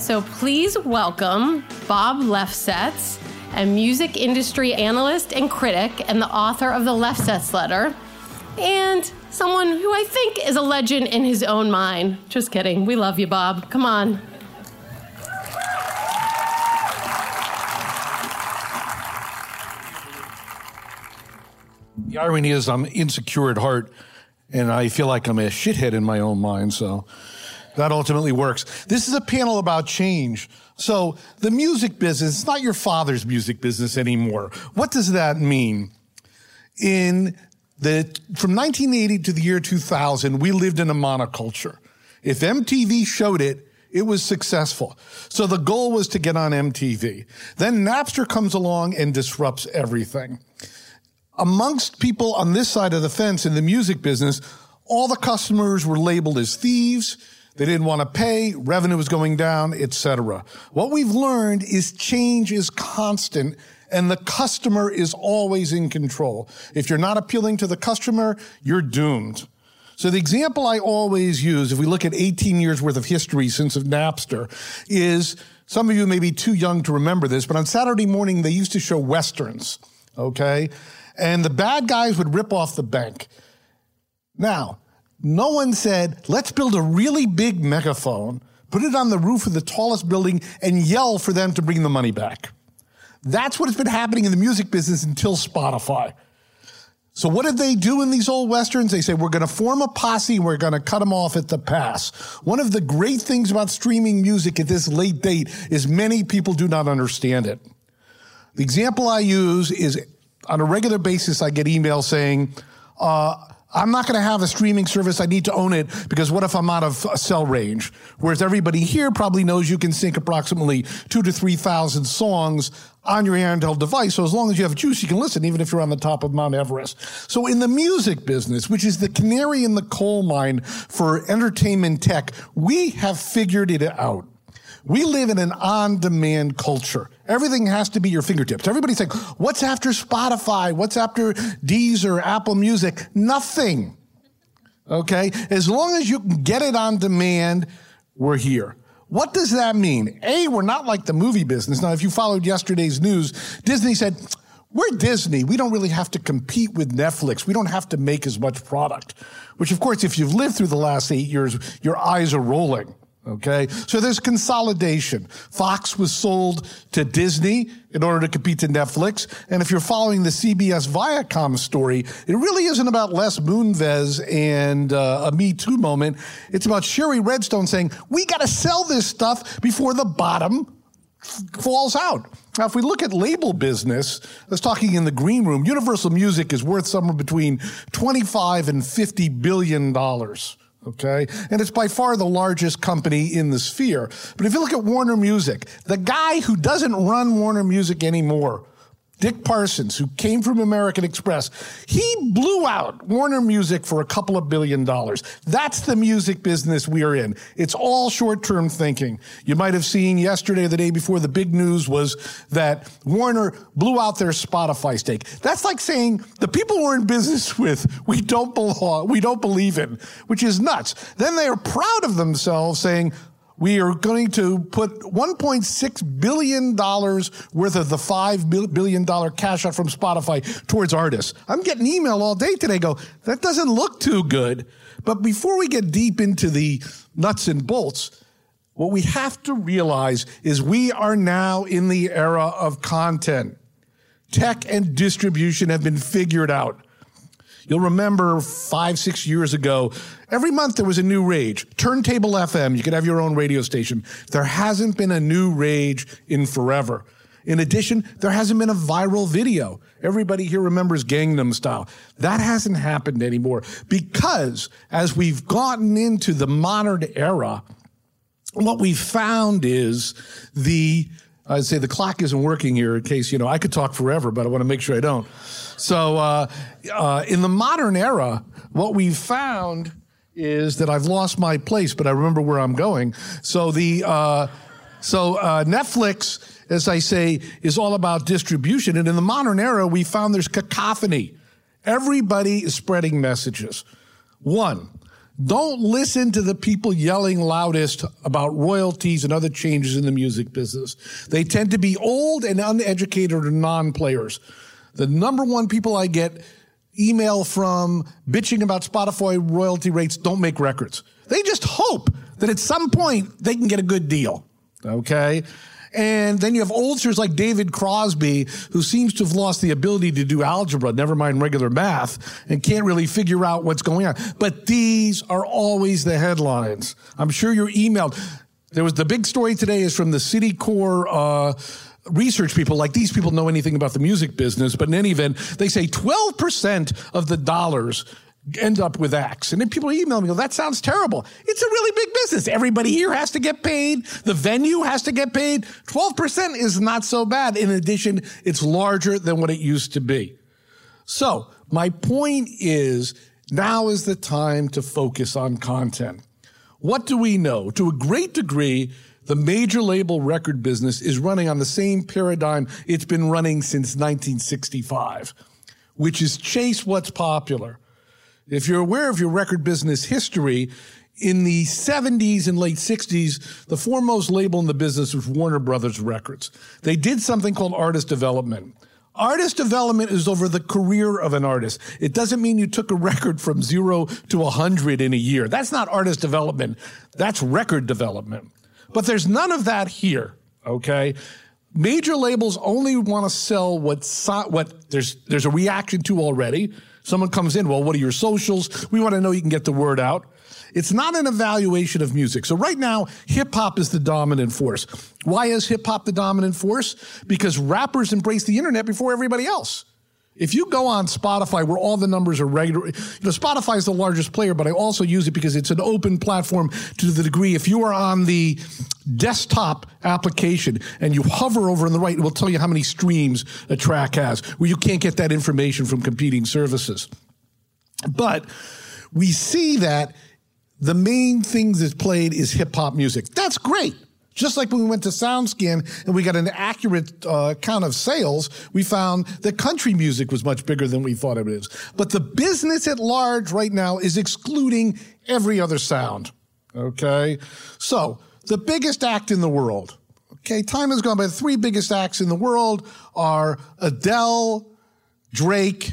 So please welcome Bob Lefsetz, a music industry analyst and critic and the author of the Lefsetz Letter, and someone who I think is a legend in his own mind. Just kidding. We love you, Bob. Come on. The irony is I'm insecure at heart, and I feel like I'm a shithead in my own mind, so that ultimately works. This is a panel about change. So the music business, it's not your father's music business anymore. What does that mean? From 1980 to the year 2000, we lived in a monoculture. If MTV showed it, it was successful. So the goal was to get on MTV. Then Napster comes along and disrupts everything. Amongst people on this side of the fence in the music business, all the customers were labeled as thieves. They didn't want to pay. Revenue was going down, etc. What we've learned is change is constant and the customer is always in control. If you're not appealing to the customer, you're doomed. So the example I always use, if we look at 18 years worth of history since of Napster, is, some of you may be too young to remember this, but on Saturday morning they used to show Westerns, okay? And the bad guys would rip off the bank. Now, no one said, let's build a really big megaphone, put it on the roof of the tallest building, and yell for them to bring the money back. That's what has been happening in the music business until Spotify. So what did they do in these old Westerns? They say, we're going to form a posse, and we're going to cut them off at the pass. One of the great things about streaming music at this late date is many people do not understand it. The example I use is, on a regular basis, I get emails saying, I'm not going to have a streaming service. I need to own it because what if I'm out of cell range? Whereas everybody here probably knows you can sync approximately 2,000 to 3,000 songs on your handheld device. So as long as you have juice, you can listen, even if you're on the top of Mount Everest. So in the music business, which is the canary in the coal mine for entertainment tech, we have figured it out. We live in an on-demand culture. Everything has to be your fingertips. Everybody's like, what's after Spotify? What's after Deezer, Apple Music? Nothing. Okay? As long as you can get it on demand, we're here. What does that mean? A, we're not like the movie business. Now, if you followed yesterday's news, Disney said, we're Disney. We don't really have to compete with Netflix. We don't have to make as much product. Which, of course, if you've lived through the last 8 years, your eyes are rolling. Okay, so there's consolidation. Fox was sold to Disney in order to compete to Netflix. And if you're following the CBS Viacom story, it really isn't about Les Moonves and a Me Too moment. It's about Sherry Redstone saying, we got to sell this stuff before the bottom falls out. Now, if we look at label business, I was talking in the green room, Universal Music is worth somewhere between $25 and $50 billion. Okay? And it's by far the largest company in the sphere. But if you look at Warner Music, the guy who doesn't run Warner Music anymore, Dick Parsons, who came from American Express, he blew out Warner Music for a couple of $2 billion. That's the music business we're in. It's all short-term thinking. You might have seen yesterday or the day before, the big news was that Warner blew out their Spotify stake. That's like saying the people we're in business with, we don't believe in, which is nuts. Then they are proud of themselves saying, we are going to put $1.6 billion worth of the $5 billion cash out from Spotify towards artists. I'm getting email all day today go, that doesn't look too good. But before we get deep into the nuts and bolts, what we have to realize is we are now in the era of content. Tech and distribution have been figured out. You'll remember 5, 6 years ago, every month there was a new rage. Turntable FM, you could have your own radio station. There hasn't been a new rage in forever. In addition, there hasn't been a viral video. Everybody here remembers Gangnam Style. That hasn't happened anymore because as we've gotten into the modern era, what we've found is I'd say the clock isn't working here in case, I could talk forever, but I want to make sure I don't. So in the modern era, what we've found is that I've lost my place, but I remember where I'm going. So Netflix, as I say, is all about distribution. And in the modern era, we found there's cacophony. Everybody is spreading messages. One, Don't listen to the people yelling loudest about royalties and other changes in the music business. They tend to be old and uneducated or non-players. The number one people I get email from bitching about Spotify royalty rates don't make records. They just hope that at some point they can get a good deal, okay? And then you have oldsters like David Crosby, who seems to have lost the ability to do algebra, never mind regular math, and can't really figure out what's going on. But these are always the headlines. I'm sure you're emailed. There was the big story today is from the Citicorp research people. Like, these people know anything about the music business, but in any event, they say 12% of the dollars end up with acts. And then people email me, go, that sounds terrible. It's a really big business. Everybody here has to get paid. The venue has to get paid. 12% is not so bad. In addition, it's larger than what it used to be. So my point is, now is the time to focus on content. What do we know? To a great degree, the major label record business is running on the same paradigm it's been running since 1965, which is chase what's popular. If you're aware of your record business history, in the 70s and late 60s, the foremost label in the business was Warner Brothers Records. They did something called artist development. Artist development is over the career of an artist. It doesn't mean you took a record from 0 to 100 in a year. That's not artist development. That's record development. But there's none of that here, okay? Major labels only want to sell what there's a reaction to already. Someone comes in, well, what are your socials? We want to know you can get the word out. It's not an evaluation of music. So right now, hip-hop is the dominant force. Why is hip-hop the dominant force? Because rappers embrace the internet before everybody else. If you go on Spotify, where all the numbers are regular, Spotify is the largest player, but I also use it because it's an open platform to the degree if you are on the desktop application and you hover over on the right, it will tell you how many streams a track has, where you can't get that information from competing services. But we see that the main thing that's played is hip-hop music. That's great. Just like when we went to SoundScan and we got an accurate count of sales, we found that country music was much bigger than we thought it is. But the business at large right now is excluding every other sound, okay? So the biggest act in the world, okay, time has gone by. The three biggest acts in the world are Adele, Drake,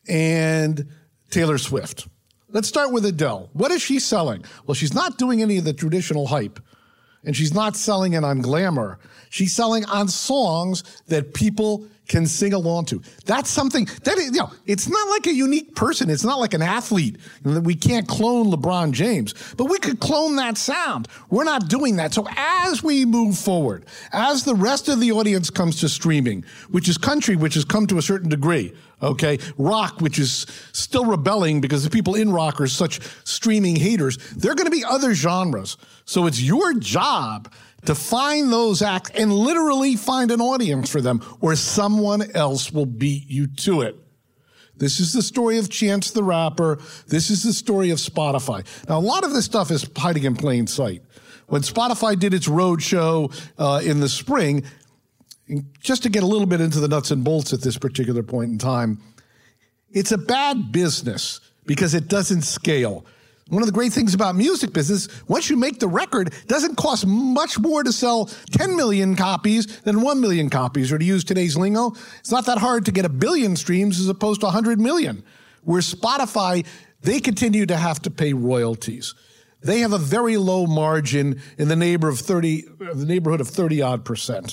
and Taylor Swift. Let's start with Adele. What is she selling? Well, she's not doing any of the traditional hype. And she's not selling it on glamour. She's selling on songs that people can sing along to. That's something that, it's not like a unique person. It's not like an athlete. We can't clone LeBron James, but we could clone that sound. We're not doing that. So as we move forward, as the rest of the audience comes to streaming, which is country, which has come to a certain degree, okay, rock, which is still rebelling because the people in rock are such streaming haters, there are going to be other genres. So it's your job to find those acts and literally find an audience for them, or someone else will beat you to it. This is the story of Chance the Rapper. This is the story of Spotify. Now, a lot of this stuff is hiding in plain sight. When Spotify did its roadshow in the spring, just to get a little bit into the nuts and bolts at this particular point in time, it's a bad business because it doesn't scale. One of the great things about music business, once you make the record, it doesn't cost much more to sell 10 million copies than 1 million copies. Or to use today's lingo, it's not that hard to get 1 billion streams as opposed to 100 million. Where Spotify, they continue to have to pay royalties. They have a very low margin in the neighborhood of 30-odd%.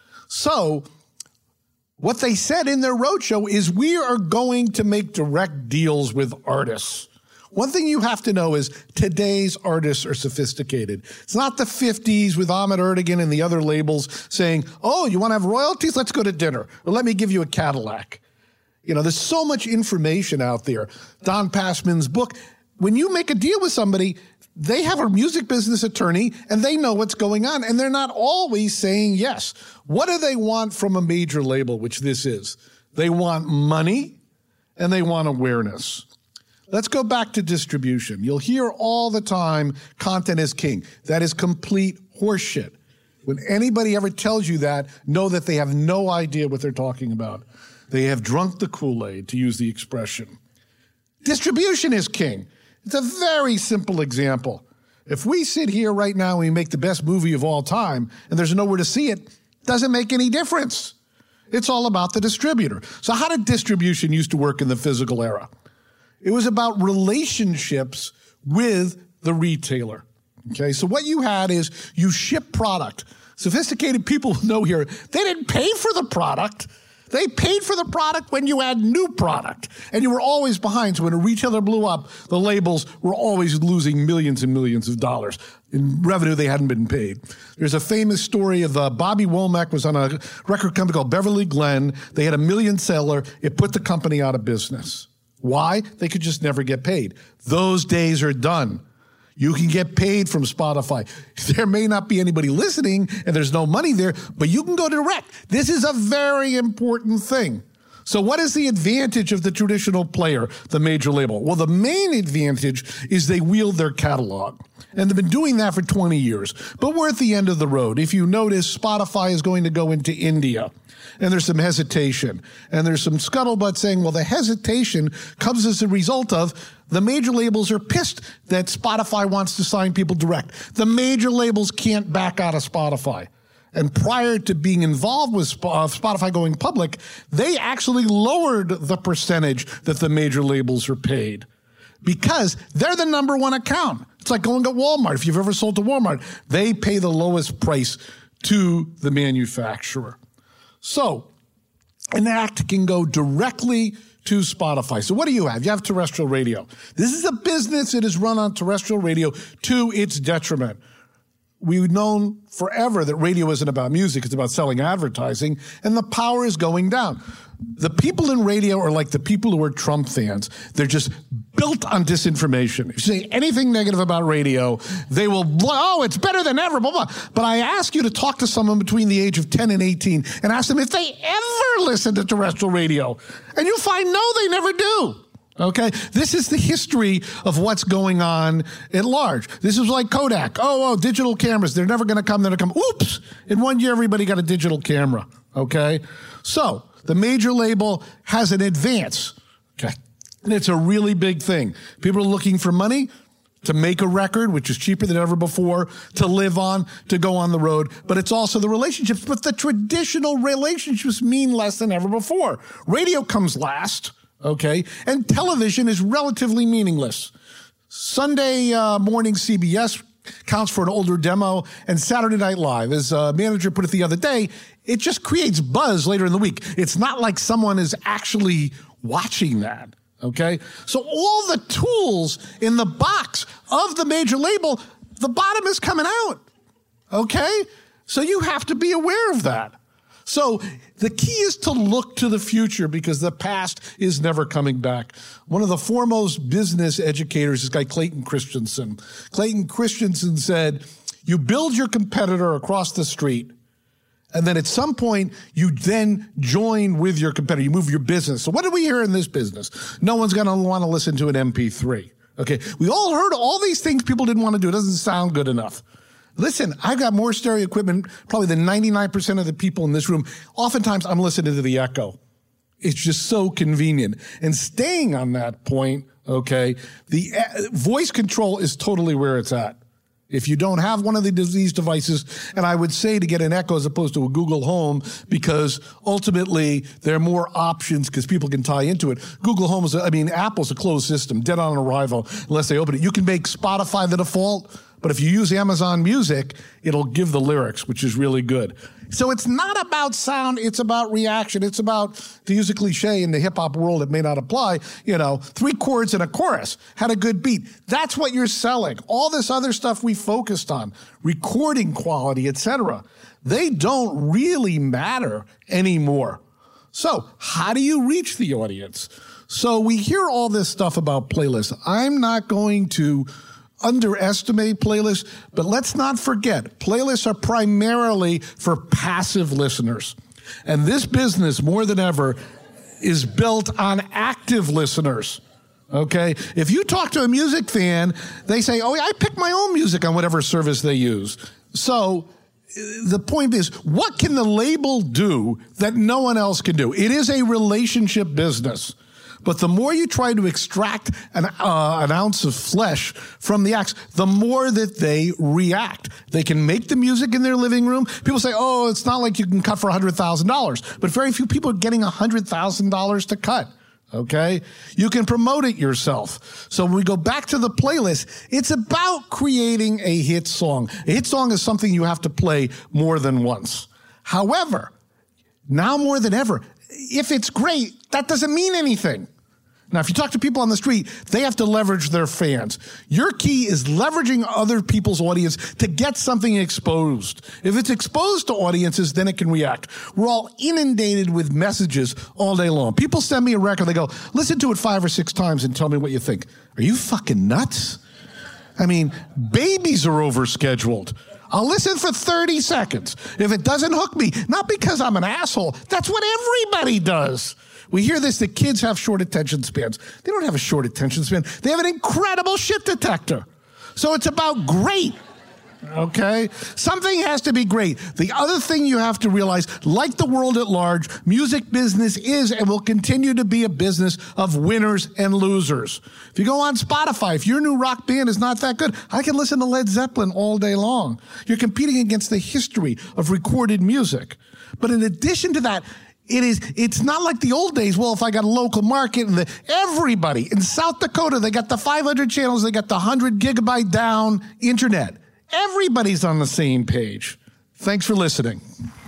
So what they said in their roadshow is, we are going to make direct deals with artists. One thing you have to know is today's artists are sophisticated. It's not the 50s with Ahmet Ertegun and the other labels saying, oh, you want to have royalties? Let's go to dinner. Or let me give you a Cadillac. There's so much information out there. Don Passman's book. When you make a deal with somebody, they have a music business attorney and they know what's going on, and they're not always saying yes. What do they want from a major label, which this is? They want money and they want awareness. Let's go back to distribution. You'll hear all the time, content is king. That is complete horseshit. When anybody ever tells you that, know that they have no idea what they're talking about. They have drunk the Kool-Aid, to use the expression. Distribution is king. It's a very simple example. If we sit here right now and we make the best movie of all time and there's nowhere to see it, doesn't make any difference. It's all about the distributor. So how did distribution used to work in the physical era? It was about relationships with the retailer. Okay, so what you had is you ship product. Sophisticated people know here, they didn't pay for the product. They paid for the product when you had new product. And you were always behind. So when a retailer blew up, the labels were always losing millions and millions of dollars in revenue they hadn't been paid. There's a famous story of Bobby Womack was on a record company called Beverly Glen. They had a $1 million seller. It put the company out of business. Why? They could just never get paid. Those days are done. You can get paid from Spotify. There may not be anybody listening and there's no money there, but you can go direct. This is a very important thing. So what is the advantage of the traditional player, the major label? Well, the main advantage is they wield their catalog. And they've been doing that for 20 years. But we're at the end of the road. If you notice, Spotify is going to go into India. And there's some hesitation. And there's some scuttlebutt saying, well, the hesitation comes as a result of the major labels are pissed that Spotify wants to sign people direct. The major labels can't back out of Spotify. And prior to being involved with Spotify going public, they actually lowered the percentage that the major labels are paid because they're the number one account. It's like going to Walmart. If you've ever sold to Walmart, they pay the lowest price to the manufacturer. So an act can go directly to Spotify. So what do you have? You have terrestrial radio. This is a business that is run on terrestrial radio to its detriment. We've known forever that radio isn't about music. It's about selling advertising, and the power is going down. The people in radio are like the people who are Trump fans. They're just built on disinformation. If you say anything negative about radio, they will, oh, it's better than ever, blah, blah. But I ask you to talk to someone between the age of 10 and 18 and ask them if they ever listen to terrestrial radio. And you'll find, no, they never do. Okay, this is the history of what's going on at large. This is like Kodak. Oh, digital cameras. They're never going to come. They're going to come. Oops. In 1 year, everybody got a digital camera. Okay, so the major label has an advance. Okay, and it's a really big thing. People are looking for money to make a record, which is cheaper than ever before, to live on, to go on the road. But it's also the relationships. But the traditional relationships mean less than ever before. Radio comes last. Okay, and television is relatively meaningless. Sunday morning CBS counts for an older demo, and Saturday Night Live, as a manager put it the other day, it just creates buzz later in the week. It's not like someone is actually watching that. Okay, so all the tools in the box of the major label, the bottom is coming out. Okay, so you have to be aware of that. So the key is to look to the future because the past is never coming back. One of the foremost business educators, this guy Clayton Christensen. Clayton Christensen said, you build your competitor across the street, and then at some point, you then join with your competitor. You move your business. So what do we hear in this business? No one's going to want to listen to an MP3. Okay, we all heard all these things people didn't want to do. It doesn't sound good enough. Listen, I've got more stereo equipment probably than 99% of the people in this room. Oftentimes, I'm listening to the Echo. It's just so convenient. And staying on that point, okay, the voice control is totally where it's at. If you don't have one of these devices, and I would say to get an Echo as opposed to a Google Home, because ultimately there are more options because people can tie into it. Google Home Apple's a closed system, dead on arrival, unless they open it. You can make Spotify the default, but if you use Amazon Music, it'll give the lyrics, which is really good. So it's not about sound, it's about reaction. It's about, to use a cliche in the hip-hop world, it may not apply, 3 chords and a chorus, had a good beat. That's what you're selling. All this other stuff we focused on, recording quality, etc., they don't really matter anymore. So how do you reach the audience? So we hear all this stuff about playlists. I'm not going to underestimate playlists, but let's not forget, playlists are primarily for passive listeners. And this business, more than ever, is built on active listeners. Okay? If you talk to a music fan, they say, oh, I pick my own music on whatever service they use. So the point is, what can the label do that no one else can do? It is a relationship business. But the more you try to extract an ounce of flesh from the axe, the more that they react. They can make the music in their living room. People say, oh, it's not like you can cut for $100,000. But very few people are getting $100,000 to cut. Okay? You can promote it yourself. So when we go back to the playlist, it's about creating a hit song. A hit song is something you have to play more than once. However, now more than ever, if it's great, that doesn't mean anything. Now, if you talk to people on the street, they have to leverage their fans. Your key is leveraging other people's audience to get something exposed. If it's exposed to audiences, then it can react. We're all inundated with messages all day long. People send me a record. They go, listen to it 5 or 6 times and tell me what you think. Are you fucking nuts? I mean, babies are overscheduled. I'll listen for 30 seconds. If it doesn't hook me, not because I'm an asshole, that's what everybody does. We hear this, that kids have short attention spans. They don't have a short attention span. They have an incredible shit detector. So it's about great, okay? Something has to be great. The other thing you have to realize, like the world at large, music business is and will continue to be a business of winners and losers. If you go on Spotify, if your new rock band is not that good, I can listen to Led Zeppelin all day long. You're competing against the history of recorded music. But in addition to that, it's not like the old days. Well, if I got a local market and everybody in South Dakota, they got the 500 channels, they got the 100 gigabyte down internet. Everybody's on the same page. Thanks for listening.